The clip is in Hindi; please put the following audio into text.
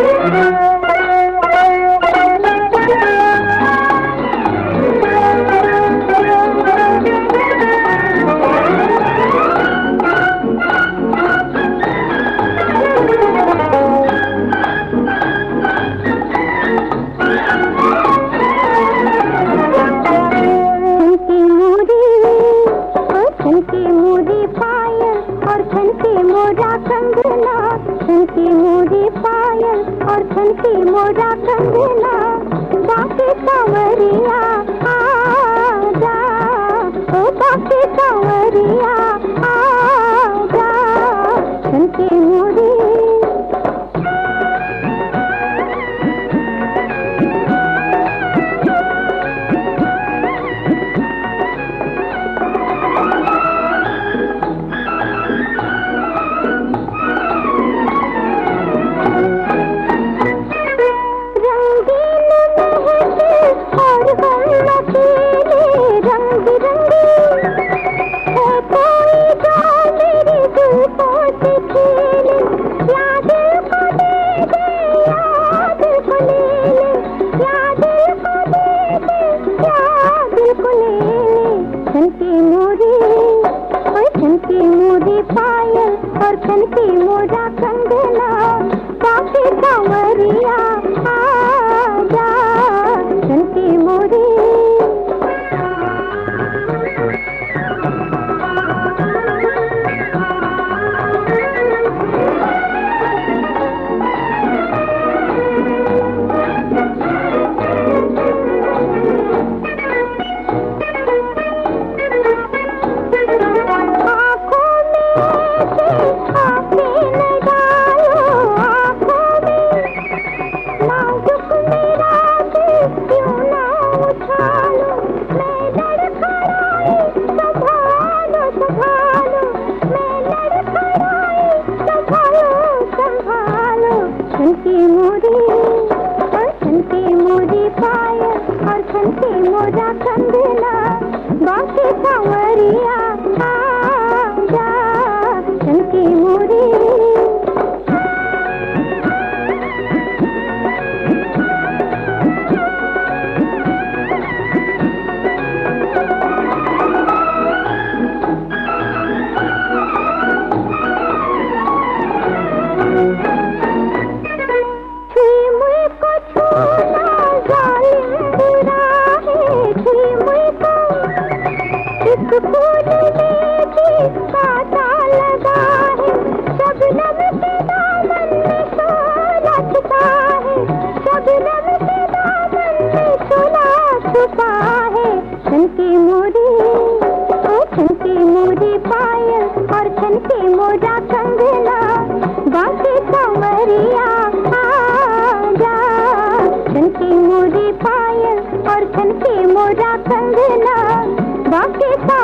छनकी मोरी पायल और छनकी मोरा कंगना, बाके सांवरिया आजा, ओ बाके सांवरिया आजा, छनकी मोरी। छनकी मोरी पायल और छनकी मोरा कंगना, बाके सांवरिया आजा, छनकी मोरी। छनकी मोरी और छनकी मोरी पायल और छनकी मोरा कंगना, बाके सांवरिया आजा, छनकी मोरी। फूल में कांटा लगा है, शबनम के दामन में शोला छुपा है, शबनम के दामन में शोला छुपा है। छनकी मोरी ओ छनकी मोरी पायल और छनकी मोरा कंगना, बाके सांवरिया आजा, छनकी मोरी पायल और छनकी मोरा कंगना, बाके